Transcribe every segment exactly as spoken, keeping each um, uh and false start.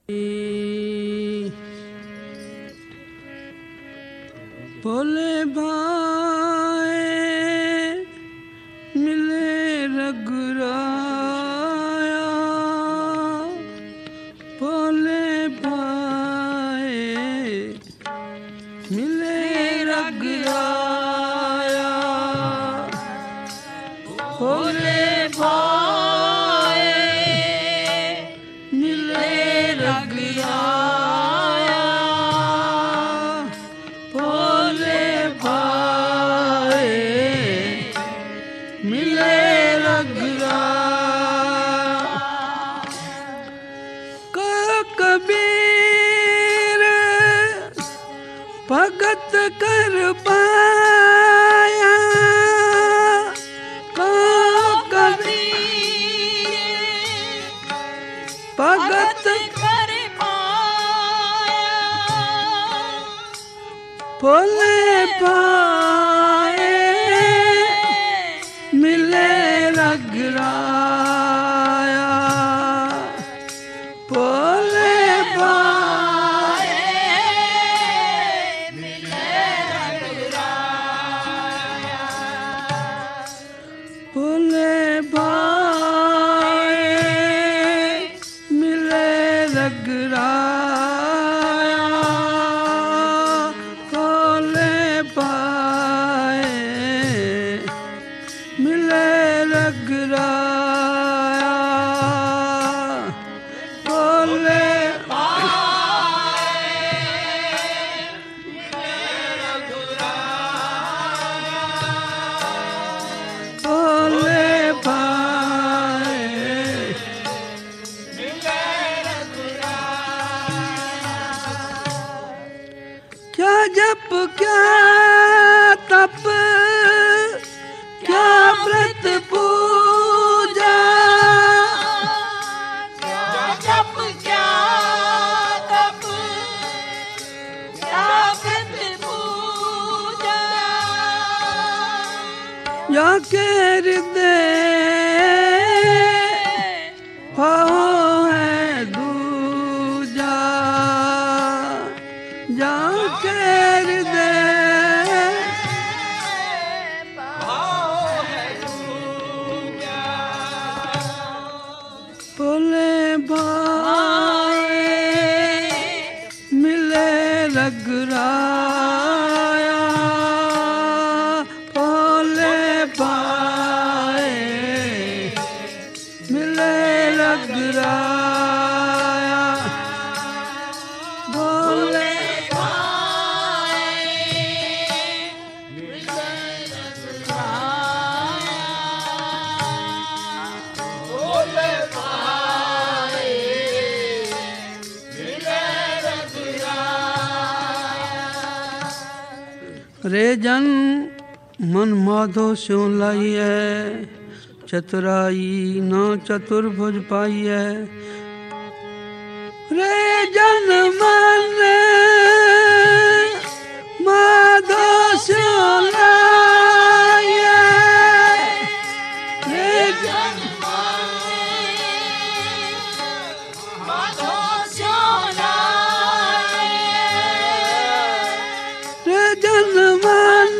भोले भाए मिले रघुराया, भोले भाए मिले रघुराया, भोले भाए मिले रघुराया, भोले भाए मिले रघुराया। को कबीर भगत कर पाया, को कबीर भगत कर पाया, भोले भाए मिले रघुराया, भोले भाए मिले रघुराया, भोले भाए मिले रघुराया, भोले भाए मिले रघुराया, भोले भोले भाए क्या जप क्या तप क्या व्रत पूजा, क्या जप क्या तप क्या व्रत पूजा, जाके हृदय भाव है दूजा, जाके हृदय भोले भाए मिले रघुराया, भोले भाए मिले रघुराया, भोले रे जन मन माधो स्यों लाई है, चतुराई ना चतुर्भुज पाई है, रे जन मन माधो स्यों लाई है, रे जन माधो स्यों लाई, रे जन मन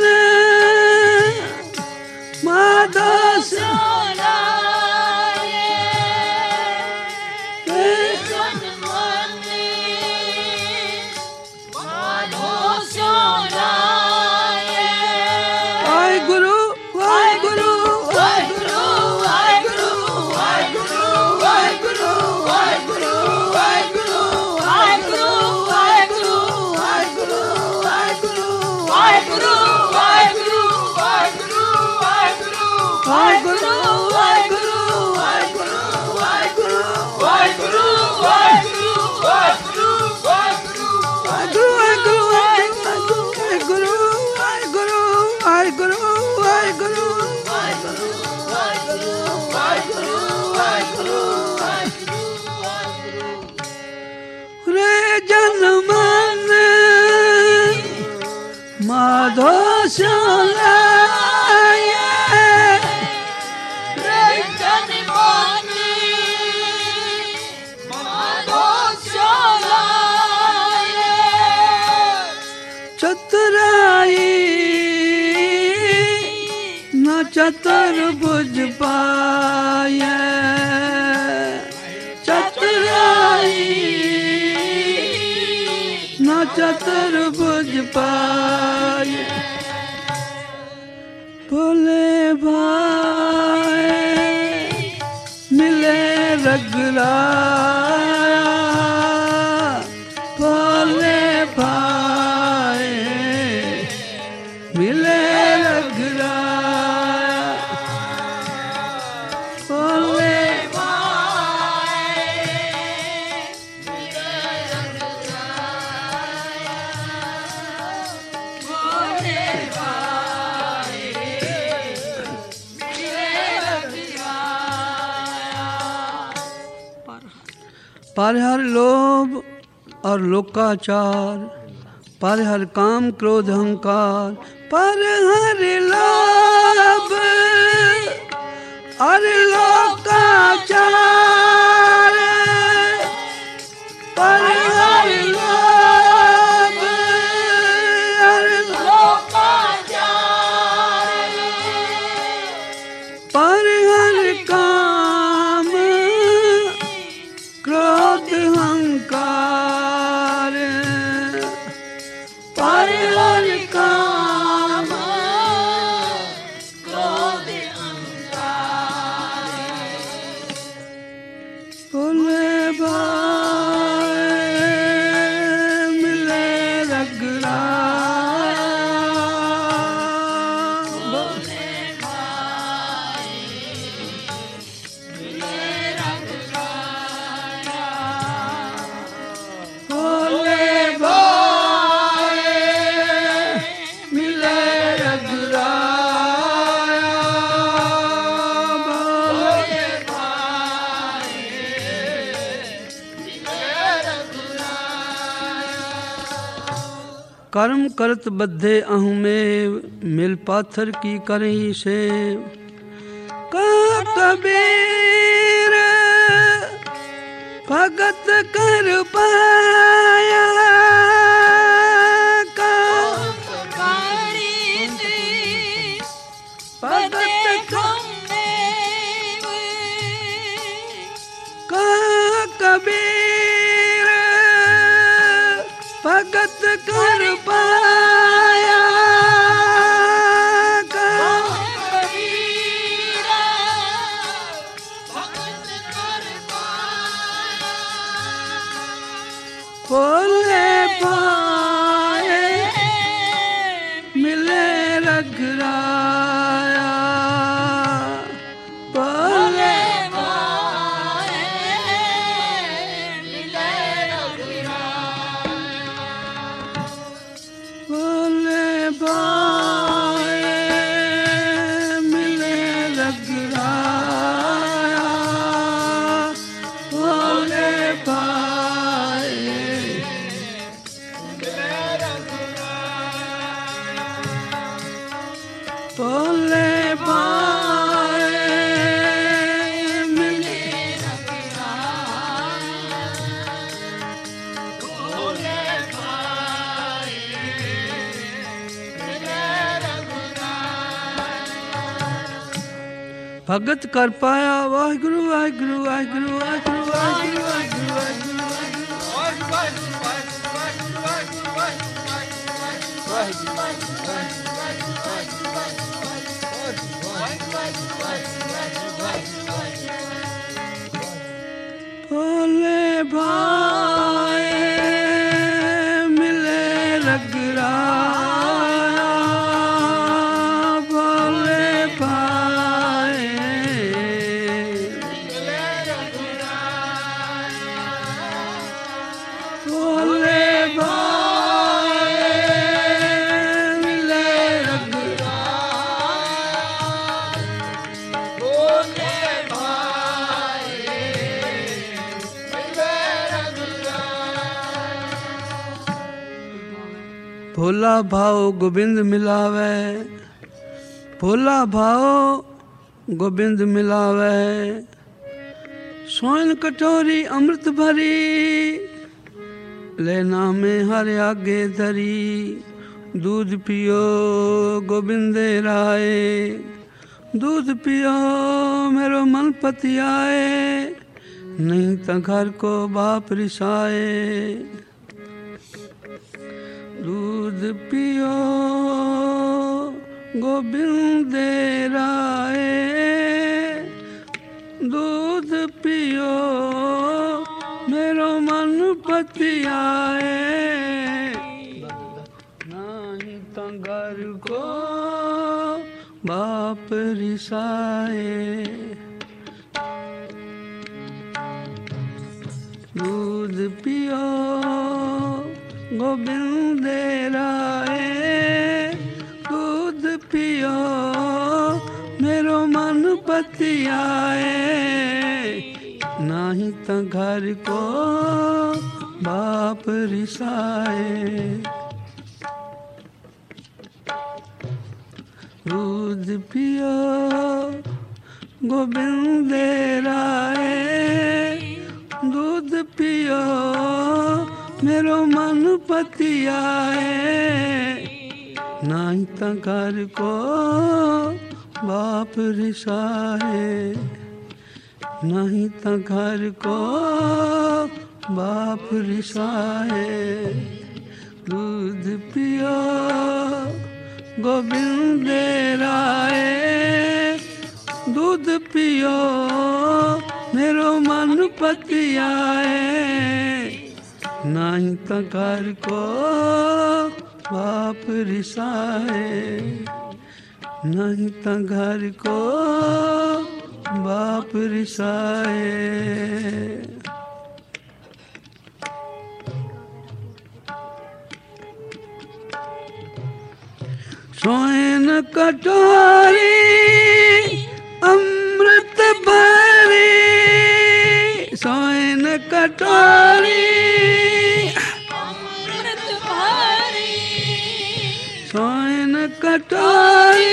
माधो स्यों माधो स्यों लाए, रे जन मानी माधो स्यों चतुर्भुज पाए चतुराई न चतुर्भुज पाए भोले भाई मिले रगराया भोले भाई मिले रगराया भोले पर हर लोभ और लोकाचार, पर हर काम क्रोध अहंकार, पर हर लोभ और लोकाचार, पर हर लोभ और लोकाचार, पर हर काम क्रोध अहंकार, पर हर काम क्रोध अहंकार, भोले भाई मिले रगराया भोले भाई मिले रगराया, भोले भाई मिले रगराया भोले भाई मिले रगराया, कर्म करत बद्धे अहु में मिल पाथर की करही से का कबीर भगत कर पाया का कारी दी भगत कम देव, का कबीर भगत कर पाया का कबीरा भगत कर पाया, भोले भाई मिले रगराया भोले भाई मिले रगराया, भोले भाई मिले रगराया भोले भाई भोले भाई मिले भोले भाई मिले रगराया, भगत कर पाया वाहिगुरु वाहिगुरु वाहिगुरु वाहिगुरु वाहिगुरु वाहिगुरु वाहिगुरु भोले भाई मिले रगराया भोले भाई भोले भाई मिले रगराया भोले भाई मिले रगराया, भोला भाव गोविंद मिलावे भोला भाव गोविंद मिलावे सोन कटोरी अमृत भरी लेना में हर आगे धरी दूध पियो गोविंदे राय दूध पियो मेरो मन पतियाए, नहीं तो घर को बाप रिसाए। दूध पियो गोविंद राय, दूध पियो मेरो मन पतियाए, नहीं तो घर को बाप रिसाए। दूध पियो गोविंद राय, दूध पियो मेरो मन पतियाए, नहीं तो घर को बाप रिसाए। दूध पियो गोविंद राय, दूध पियो मेरो मन पतियाए, नहीं तो घर को बाप रिसाए, नहीं तो घर को बाप रिसाए। दूध पियो गोविंद राय, दूध पियो मेरो मन पतियाए, नहीं तो घर को बाप रिसाए, नहीं तो घर को बाप रिसाए। सोन कटोरी अमृत भरी, सोन कटोरी अमृत भरी, सोन कटोरी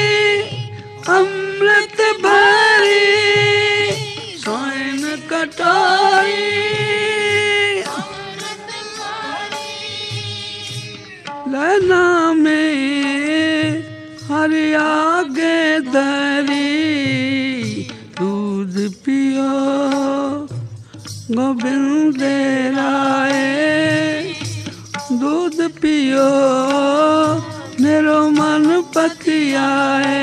अमृत भरी, सोन कटोरी अमृत भरी, लेना में हरि आगे धरी। दूध पियो गोविंद राय, दूध पियो मेरो मन पतियाए,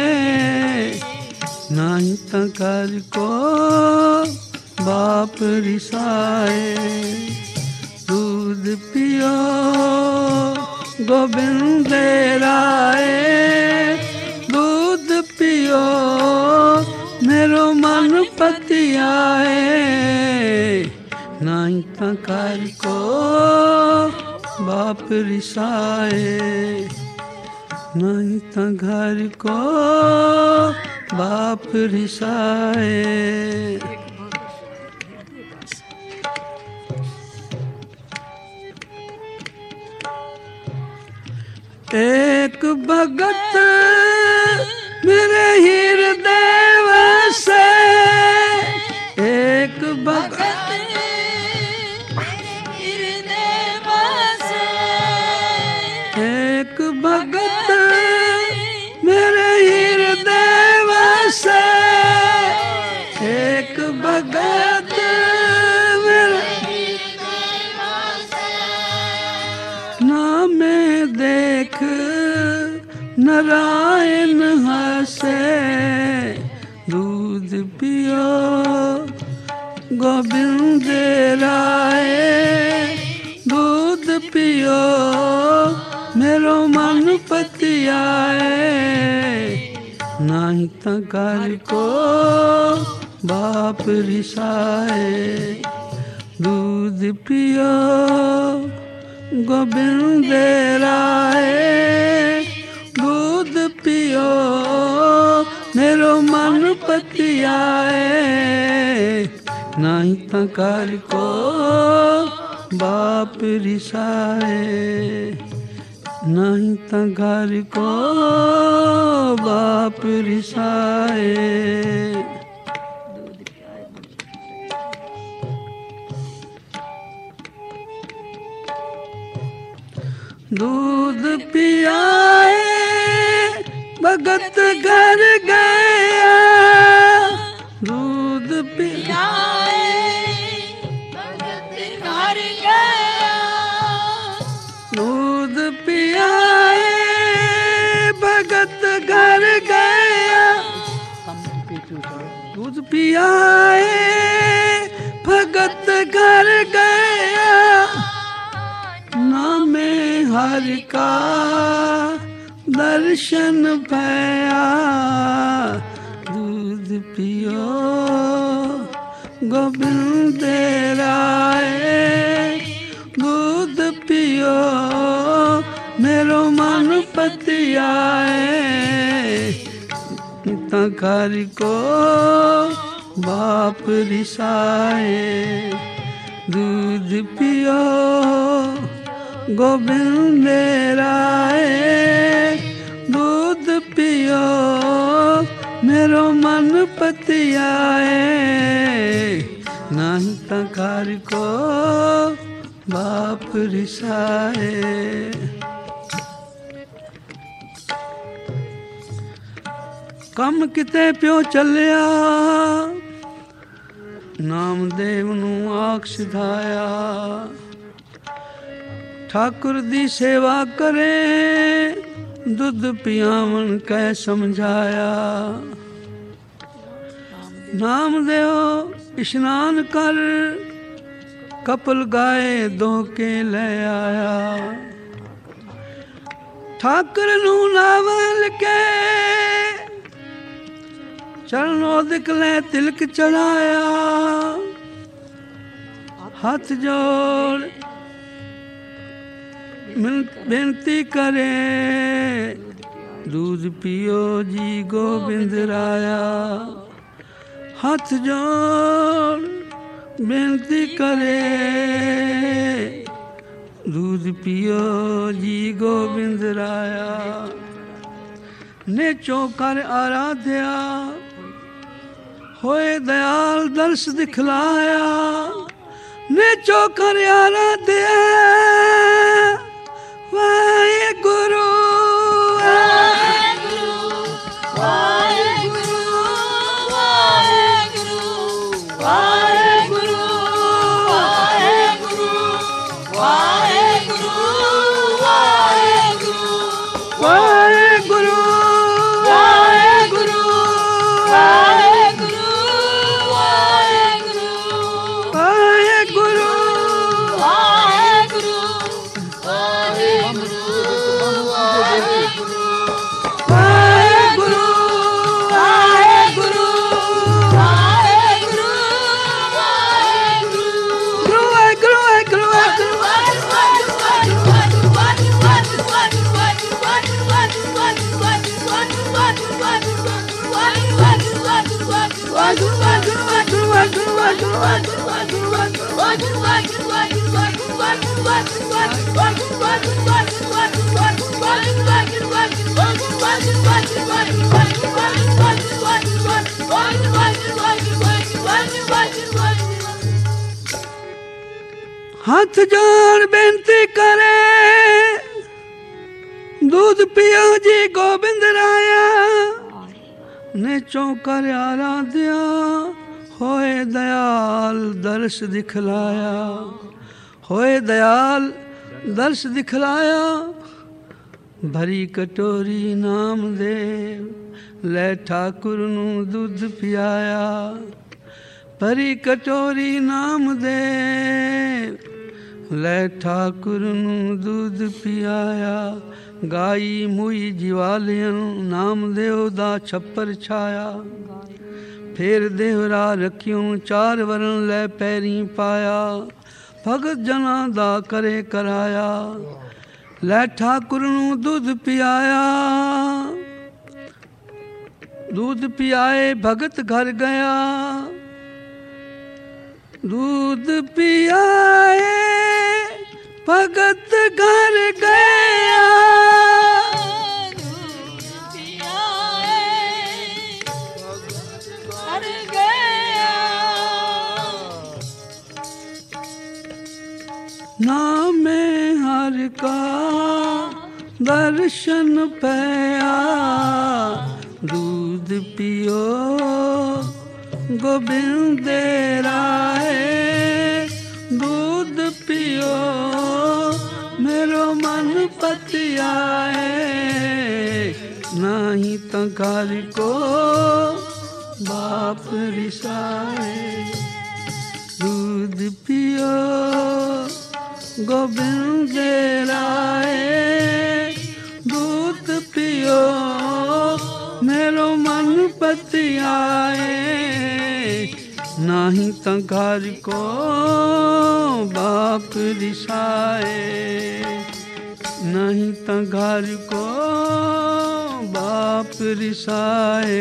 नहीं तो घर को बाप रिसाए। दूध पियो गोविंद राय, दूध पियो मेरो मन पतियाए, नहीं तो घर को बाप रिसाए, नहीं तो घर को बाप रिसाए। एक भगत मेरे हृदय से, एक भगत हृदय बसे, एक भगत मेरे हृदय से, एक भगत मेरे नाम देख नारायण हसे। दूध पियो गोविंद राय, दूध पियो मेरो मन पतियाए, नहीं तो घर को बाप रिसाए। दूध पियो गोविंद राय, दूध पियो मेरो मन पतियाए, नहीं तो घर को बाप रिसाए, नहीं तो घर को बाप रिसाए। दूध पियाए भगत घर गया दूध पिया दूध पियाए भगत घर गया दूध पियाए भगत घर गया नामे हर का दर्शन भया दूध पियो गोविंद राय दूध पियो मेरो मन पतियाए तंकारी को बाप रिसाए दूध पियो गोविंद राय दूध पियो मेरो मन पतियाए नहीं तंकार को बाप रिसाए ਕੰਮ ਕਿਤੇ ਪਿਓ ਚੱਲਿਆ ਨਾਮਦੇਵ ਨੂੰ ਆਖ ਸਿਧਾਇਆ ਠਾਕੁਰ ਦੀ ਸੇਵਾ ਕਰੇ ਦੁੱਧ ਪਿਆਵਣ ਕਹਿ ਸਮਝਾਇਆ ਨਾਮਦੇਵ ਇਸ਼ਨਾਨ ਕਰ ਕਪਲ ਗਾਏ ਦੋ ਕੇ ਲੈ ਆਇਆ ਠਾਕੁਰ ਨੂੰ ਨਾਵਲ ਕੇ ਚਰਨੋਂ ਦਿਕਲੇ ਤਿਲਕ ਚੜਾਇਆ ਹੱਥ ਜੋੜ ਬੇਨਤੀ ਕਰੇ दूध पियो जी गोविंद राया हथ जोड़ बेनती करे दूध पियो जी गोविंद राया ने चौकर आराध्या होए दयाल दर्श दिखलाया ने चौकर आराध्या वाहे गुरु हाथ जोड़ बेनती करे दूध पियो जी गोविंद राया ने चौकर आराध्या होए दयाल दर्श दिखलाया होए दयाल दर्श दिखलाया भरी कटोरी नाम देव ले ठाकुर नू दूध पियाया भरी कटोरी नाम देव ले ठाकुर नू दूध पियाया गाई मुई जीवालियन नामदेव दा छप्पर छाया फिर देवरा रखियों चार वरण ले पैरी पाया भगत जना दा करे कराया ले ठाकुर नू दूध पियाया दूध पियाए भगत घर गया दूध पियाए भगत घर गया नाम हर का दर्शन पया दूध पियो गोबिंद राय दूध पियो मेरो मन पतियाए नाही तो घर को बाप रिसाए दूध पियो गोबिंद राय दूध पियो मेरो मन पतियाए नाही तो घर को बाप रिसाए नहीं तो घर को बाप रिसाए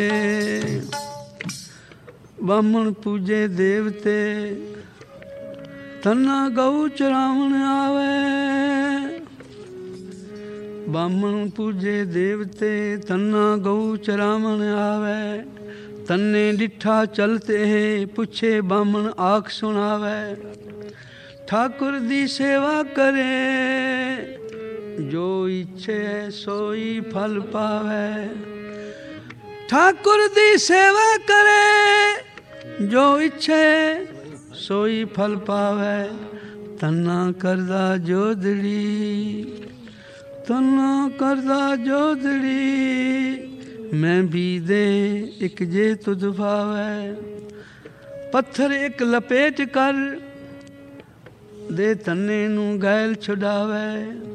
बामण पूजे देवते तन्ना गऊ चरावण आवे बामण पूजे देवते तन्ना गऊ चरावण आवे तन्ने डिठा चलते है पुछे बामण आख सुनावे ठाकुर दी सेवा करे जो इच्छे सोई फल पावे ठाकुर दी सेवा करे जो इच्छे सोई फल पावे तन्ना करदा जोदड़ी तन्ना करदा जोदड़ी मैं भी दे एक जे तुझ भावे पत्थर एक लपेट कर दे तन्ने नू गैल छुड़ावे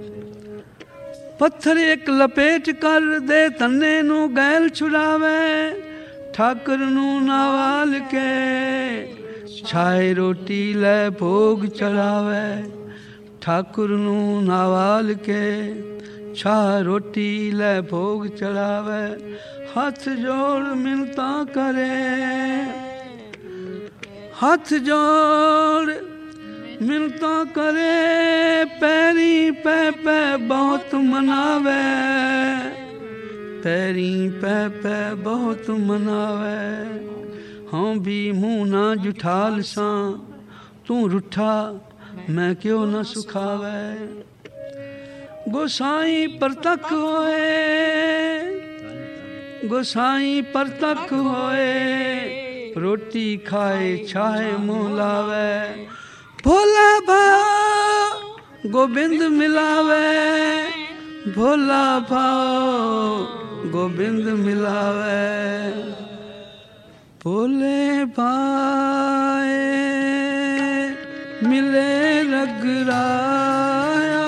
पत्थर एक लपेट कर दे तन्ने नू गैल छुड़ावे ठाकुर नू नावाल के छाए रोटी ले भोग चढ़ावे ठाकुर नू नावाल के छा रोटी ले भोग चढ़ावे हाथ जोड़ मिलता करे हाथ जोड़ मिलता करे पैरी पै पै बहुत मनावे पैरी पै पै बहुत मनावे हाँ भी मुँह ना जुठाल सा तू रुठा मैं क्यों न सुखावे गोसाई परतक होए गोसाई परतक होए रोटी खाए छाए मुँह लावे भोला भाव गोविंद मिलावे भोला भाव गोविंद मिलावे भोले भाए मिले रगराया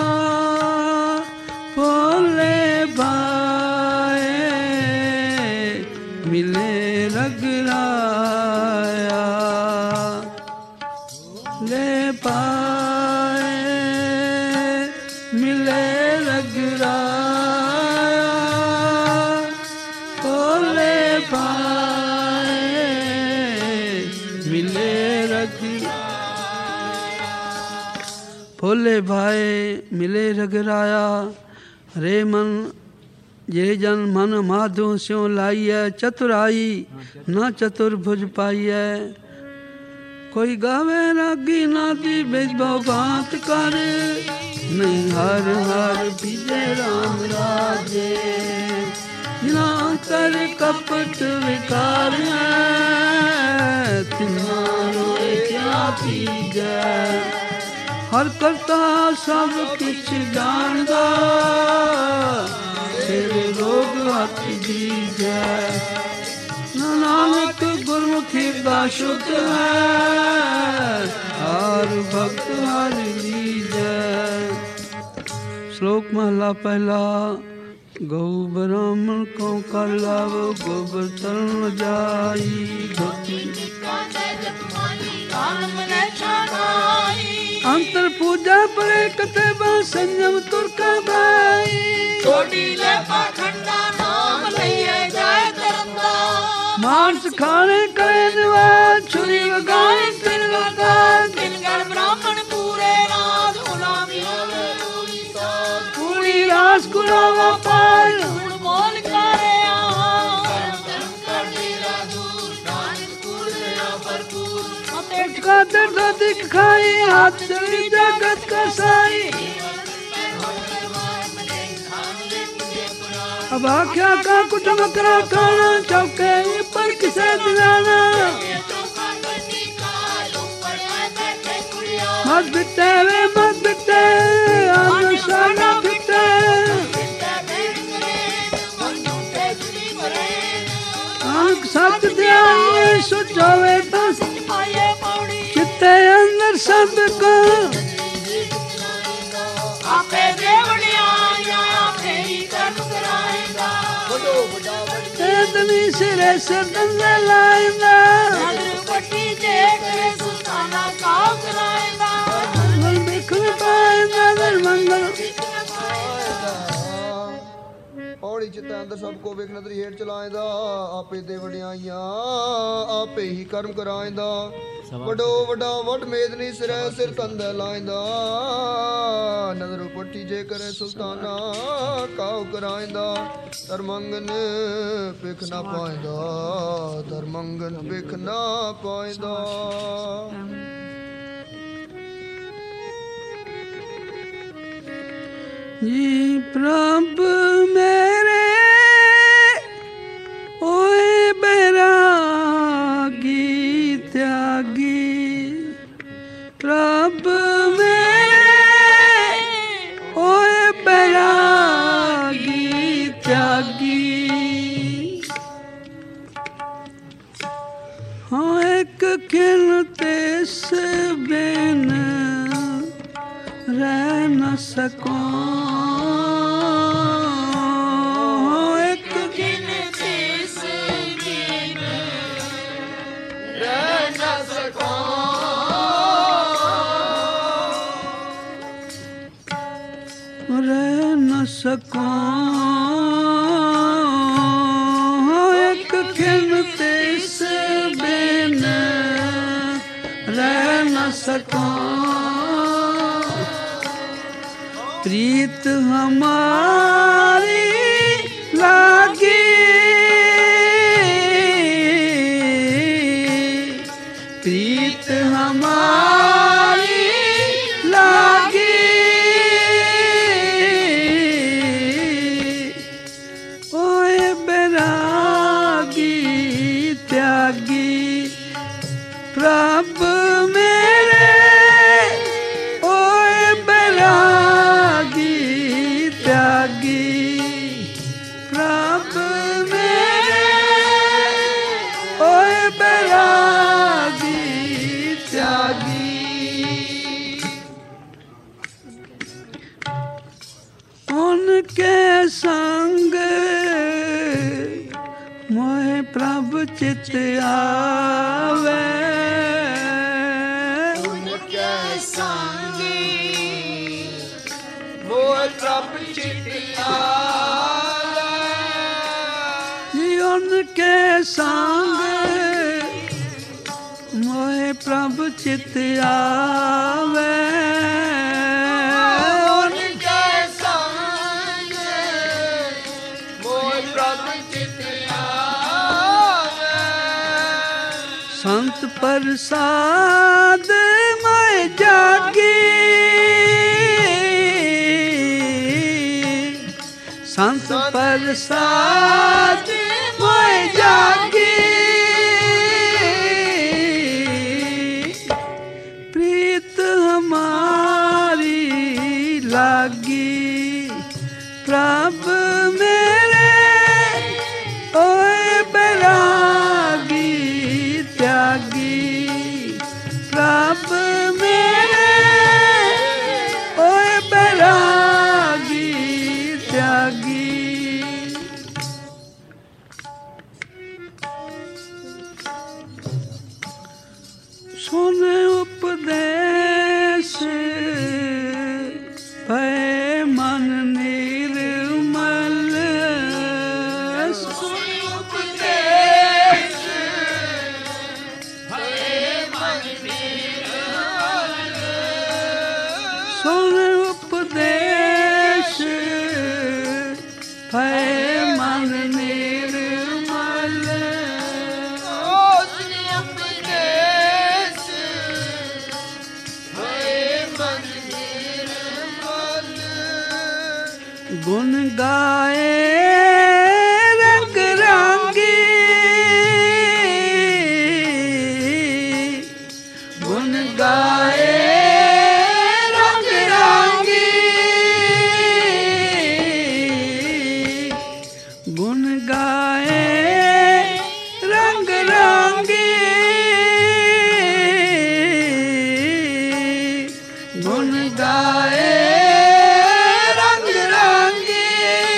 भोले भाए मिले रगराया ले पाए मिले रगराया भोले पाए मिले रगराया भोले भाई मिले रगराया रे मन जे जन मन माधो स्यों लाइए चतुराई ना चतुर्भुज पाइए कोई गावे रागी नाती बेजबो बात कर नहीं हर हर विजय राम राजे ना कर कपट विकार है तिनारो क्या पीजे हर करता सब कुछ जानदा तेरे रोग हथ दीजे नानक गुरमुखी का शुद्ध है हर भक्त हर लीजे श्लोक महला पहला गौ ब्राह्मण को कर लावो गोबर तरण जाई धोती अंतर पूजा परे कते बा संयम तुरका भाई छोटी ले पाखंडा नाम लइए जाए तरंदा मांस खाने करे निवाज छुरी वगाए तिल वगाए तिलगढ़ ब्राह्मण पूरे रात गुलामी पूरी रास गुलावा पाल झूठ बोल करे का दर्द दिखाई हाथ चली जगत का साई अब आख्या का कुट बकरा खाना चौके पर किसे दिलाना मत बिटे वे मत बिटे अनुसाना बिटे आंख सत ध्यान सोचोवे तो चित्ते अंदर सब को आपे देवड़िया आपे ही कर्म कराएगा इतनी सिरे से दंगे लाएगा पट्टी जेकर सुल्ताना काम कराएगा मंगल बिखर पाएगा दर मंगल औड़ी चित्ते अंदर सबको वेख नजरी हेठ चलाएंदा आपे दे वडियाइयां आपे ही कर्म कराएंदा वडो वडा वट मेदनी सिर सिर तंद लाएंदा नजर पट्टी जे करे सुल्ताना काव कराएंदा धर्मंगन पिख ना पाएंदा धर्मंगन पिख ना पाएंदा जी प्रभु मेरे ओए बैरागी त्यागी प्रभु मेरे ओए बैरागी त्यागी हाँ एक खिलते से बिन रह न सको एक गिनती से बिन रह न सको रह न सको एक खिलते से बिन रह न सको प्रीत हमारी लागी प्रीत हमारी लागी ओए बैरागी त्यागी प्रभु मेरे ओए बैरागी त्यागी प्रभु मेरे ओए बैरागी त्यागी उनके संग मोहे प्रभु चित आवे उनके संगी मोह प्रभ चित आवे जी उनके संग मोहे प्रभु चित आवे उनके संग मोह प्रभ चित आवे संत प्रसाद मैं जागी संत प्रसाद मैं जागी प्रीत हमारी लागी प्रभु मेरे ओए बैरागी त्यागी प्रभु मेरे ओए बैरागी त्यागी सुन उपदेश भय मन निर्मल सुन उपदेश भय मन निर्मल गुण गाए आए रंग रंगी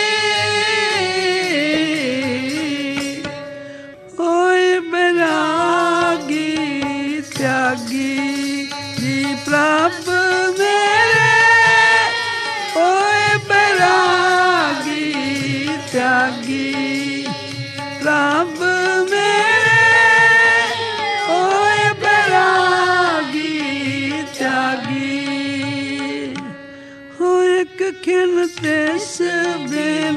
ओए बैरागी त्यागी जी प्रभ मेरे ओए बैरागी त्यागी प्रभ मेरे ओए बैरागी त्यागी हो एक खिन तेस बिन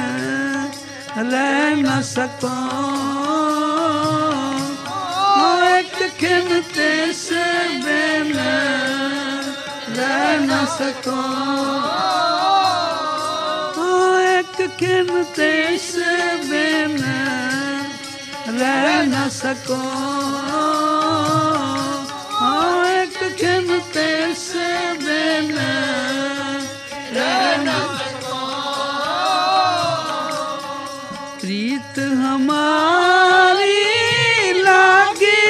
रह न सको हो एक खिन तेस बिन रह न सको हो एक खिन तेस बिन रह न सको हो एक खिन तेस बिन रह न सको प्रीत हमारी लागी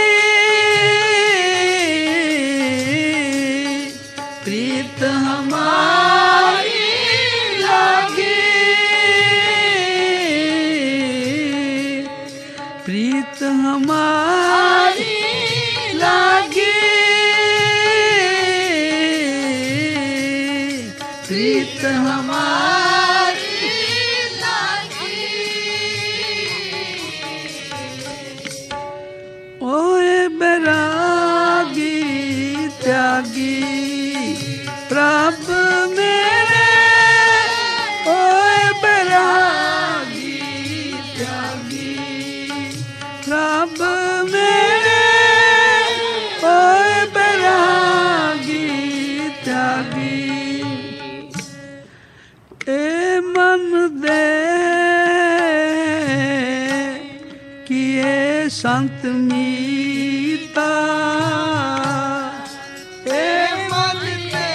प्रीत हमारी लागी प्रीत हमारी लागी प्रीत हमारी लागी ओए बैरागी त्यागी प्रभ मेरे ओए बैरागी त्यागी प्रभ मेरे ओए बैरागी त्यागी ए मन दे किए संत मीता ए मन दे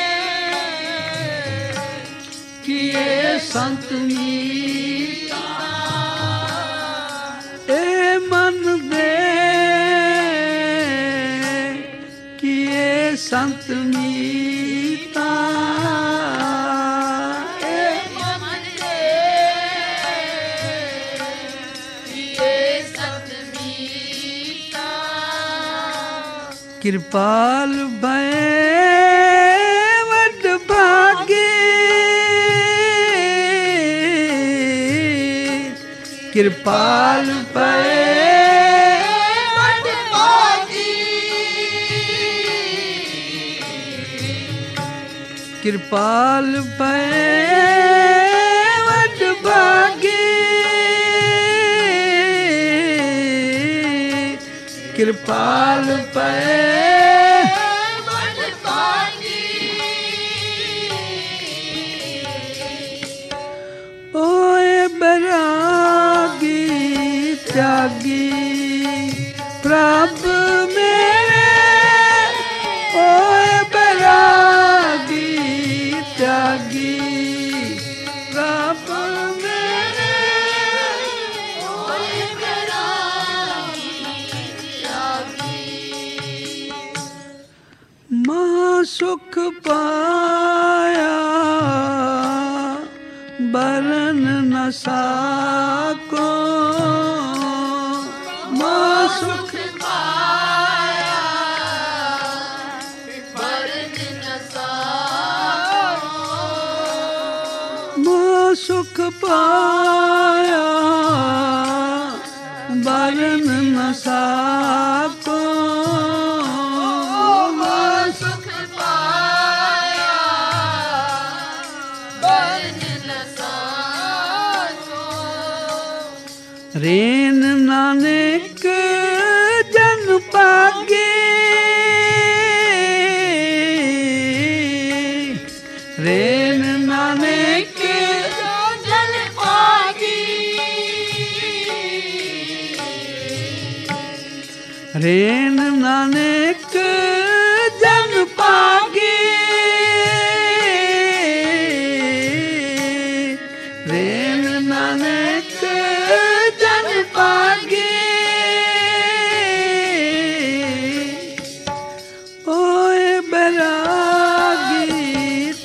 किए संत मीता ए मन दे किए संत मीता कृपाल भय वड भागे कृपाल भय वड भागी कृपाल भय वड भागे कृपाल भय ओए बैरागी त्यागी प्रभ मेरे ओए बैरागी त्यागी प्रभ मेरे ओए बैरागी त्यागी महा सुख पाया बरन न साको माँ सुख पाया बरन न साको माँ सुख पाया बरन न साको रेन नानक जन पागे रेन नानक जन पागे रेन नानक जन पागे रेन नानक पागे ओए बैरागी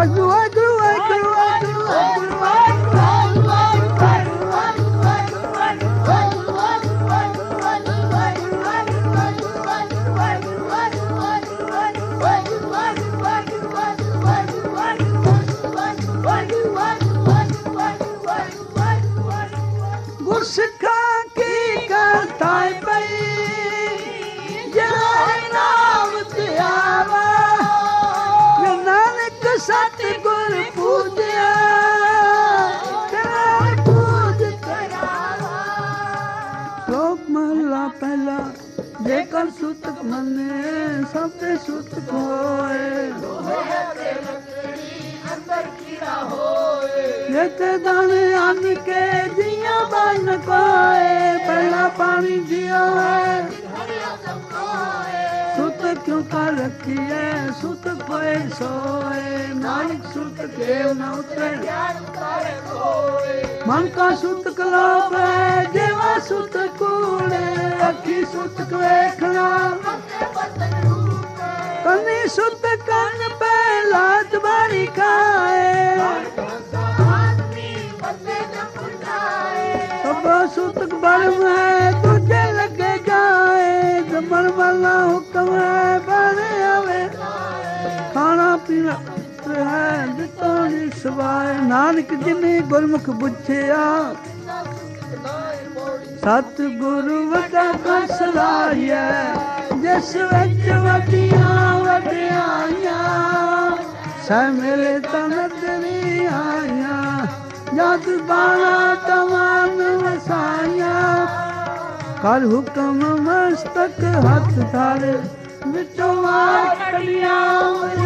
ਵਾਹਿਗੁਰੂ ਵਾਹਿਗੁਰੂ ਵਾਹਿਗੁਰੂ ਵਾਹਿਗੁਰੂ ਗੁਰਸਿੱਖਾਂ ਕੀ ਕਰਤਾ ਪਈ ਜਿਹੜਾ ਨਾਮ ਤੇ ਆਵਾ ਨਾਨਕ ਸਤਿਗੁਰ ਪੂਜਿਆ ਤੇਰਾ ਪੂਜ ਕਰਾਵਾ। ਸ਼ਲੋਕ ਮਹਲਾ ਪਹਿਲਾ ਜੇਕਰ ਸੁਤਕ ਮੰਨੇ ਸਭ ਤੇ ਸੁਤਕ ਹੋਏ ਜੇਤੇ ਦਾਣੇ ਅੰਨ ਕੇ ਜੀਆਂ ਬਨ ਕੋਏ ਪਹਿਲਾ ਪਾਣੀ ਜਿਉ ਹੈ ਸੁਤ ਕਿਉਂ ਕਰ ਰੱਖੀਐ ਸੁਤ ਕੋਏ ਸੋਏ ਨਾਨਕ ਸੁਤ ਕੇ ਨ ਉਤਰੇ ਮਨ ਕਾ ਸੁਤ ਕਲੋਪ ਹੈ ਦੇਵਾ ਸੁਤ ਕੂੜੇ ਅੱਖੀ ਸੁਤ ਵੇਖਣਾ ਕੰਨੀ ਸੁਤ ਕੰਨ ਪੈ ਲਾਤ ਬਾਣੀ ਖਾਏ ਸਭ ਸੁਤਕ ਬਰਮ ਹੈ ਦੂਜੇ ਲੱਗੇ ਗਾਏ ਜੰਮਣ ਵਾਲਾ ਹੁਕਮ ਹੈ ਬਣ ਆਵੇ ਖਾਣਾ ਪੀਣਾ ਹੈ ਦਿੱਤੋ ਨੀ ਸਵਾਏ ਨਾਨਕ ਜਿਨੇ ਗੁਰਮੁਖ ਬੁੱਝਿਆ ਸਤਿਗੁਰੂ ਵੱਡਾ ਕਰ ਸਲਾਹੀਐ ਜਿਸ ਵਿੱਚ ਵੱਡੀਆਂ ਵਡਿਆਈਆਂ ਸਹਿ ਮਿਲੇ ਤਾਂ ਨਦਰੀ ਆਈਆਂ ਜਦ ਬਾਣਾ ਤਮਾਮ ਵਸਾਈਆਂ ਕਰ ਹੁਕਮ ਮਸਤਕ ਹੱਥ ਧਾਰੇ ਵਿੱਚੋਂ ਆਖੜੀਆਂ